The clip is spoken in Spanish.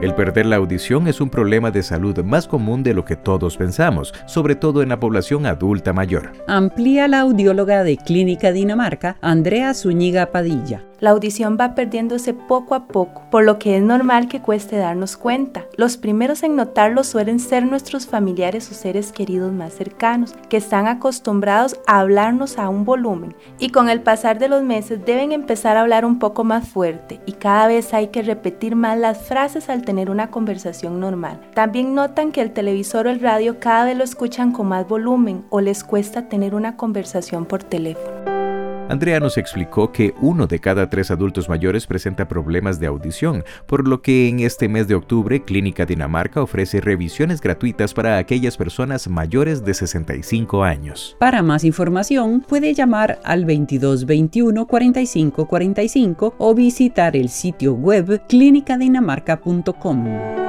El perder la audición es un problema de salud más común de lo que todos pensamos, sobre todo en la población adulta mayor. Amplía la audióloga de Clínica Dinamarca, Andrea Zúñiga Padilla. La audición va perdiéndose poco a poco, por lo que es normal que cueste darnos cuenta. Los primeros en notarlo suelen ser nuestros familiares o seres queridos más cercanos, que están acostumbrados a hablarnos a un volumen y con el pasar de los meses deben empezar a hablar un poco más fuerte y cada vez hay que repetir más las frases al tener una conversación normal. También notan que el televisor o el radio cada vez lo escuchan con más volumen o les cuesta tener una conversación por teléfono. Andrea nos explicó que 1 de cada 3 adultos mayores presenta problemas de audición, por lo que en este mes de octubre Clínica Dinamarca ofrece revisiones gratuitas para aquellas personas mayores de 65 años. Para más información puede llamar al 22 21 45 45 o visitar el sitio web clinicadinamarca.com.